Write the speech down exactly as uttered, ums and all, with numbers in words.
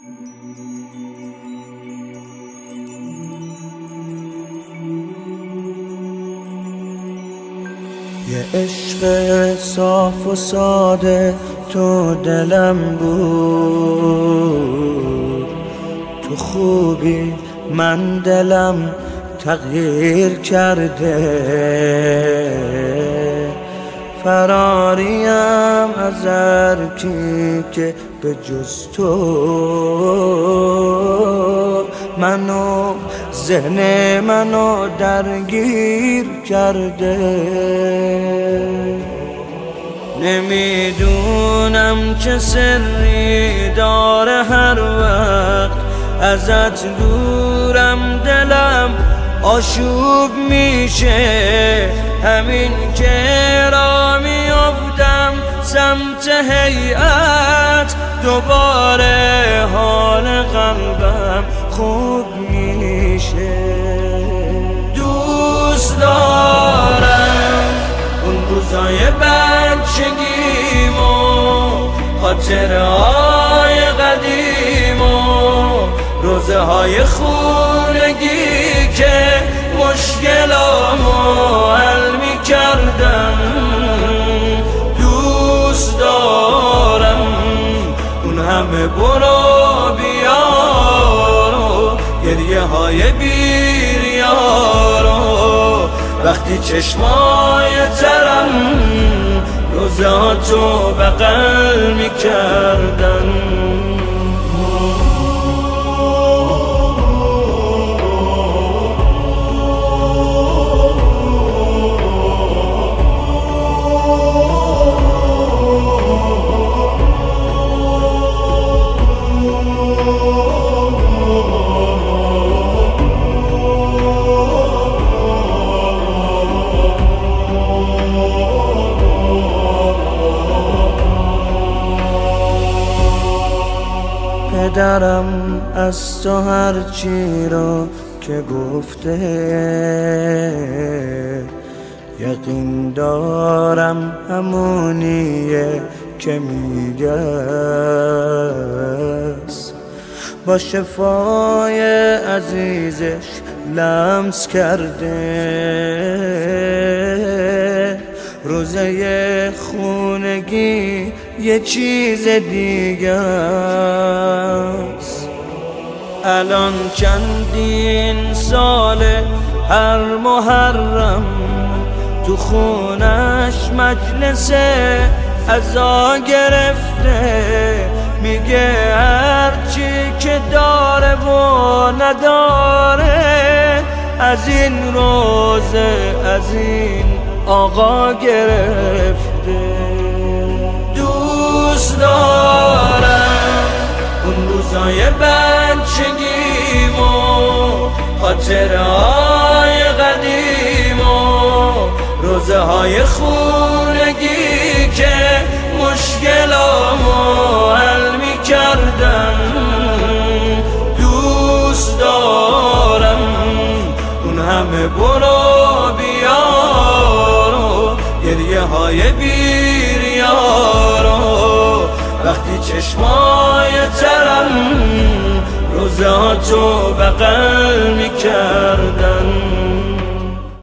یه عشق صاف و ساده تو دلم بود، تو خوبی من دلم تغییر کرده، فراریم از هر کی که به جز تو منو ذهن منو درگیر کرده. نمیدونم چه سری داره هر وقت ازت دورم دلم آشوب میشه، همین که را میافتم سمت هیئت دوباره حال قلبم خوب میشه. دوست دارم اون روزای بچگیمو، خاطرهای قدیمو، روزه های خونگی که مشکلامو حل میکردم. دوست دارم اون همه برو بیارو، گریه های بیریارو، وقتی چشمای ترم روزاتو بغل میکردن. پدرم از تو هرچی رو که گفته یقین دارم همونیه که میگست، با شفای عزیزش لمس کرده. روزه خونگی یه چیز دیگه است، الان چندین ساله هر محرم تو خونش مجلس عزا گرفته، میگه هرچی که داره و نداره از این روزه از این آقا گرفته. دوست دارم اون روزای بچگیمو، خاطرهای قدیمو، روزه های خونگی که مشکلامو حل میکردم. دوست دارم اون همه برو بیارو، گریه های بیریارو، وقتی چشمای ترم روزاتو بغل میکردن.